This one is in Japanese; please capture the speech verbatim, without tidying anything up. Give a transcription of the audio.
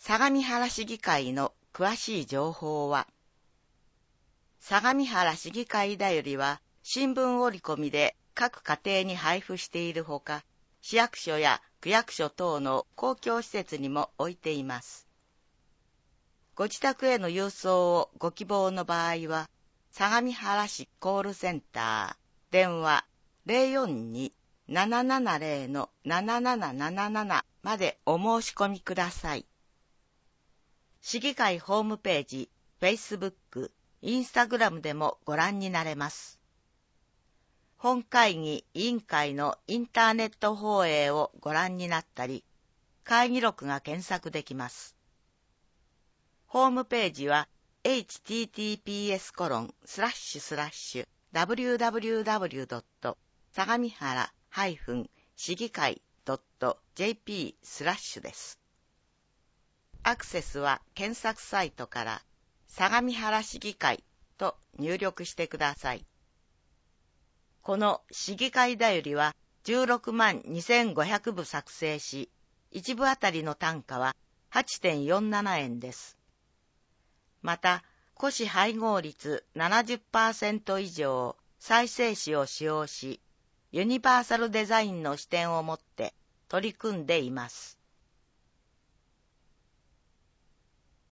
相模原市議会の詳しい情報は、相模原市議会だよりは新聞折り込みで各家庭に配布しているほか、市役所や区役所等の公共施設にも置いています。ご自宅への郵送をご希望の場合は、相模原市コールセンター、電話 ゼロよんに ななななゼロ のなななななななな までお申し込みください。市議会ホームページ、Facebook、Instagram でもご覧になれます。本会議委員会のインターネット放映をご覧になったり、会議録が検索できます。ホームページは エイチティーティーピーエスコロンスラッシュスラッシュダブリューダブリューダブリュードット相模原市議会ドットジェーピースラッシュです。アクセスは検索サイトから相模原市議会と入力してください。この市議会だよりはじゅうろくまんにせんごひゃくぶ作成し、いちぶあたりの単価は はちてんよんななえんです。また、古紙配合率 ななじゅっパーセント 以上再生紙を使用し、ユニバーサルデザインの視点を持って取り組んでいます。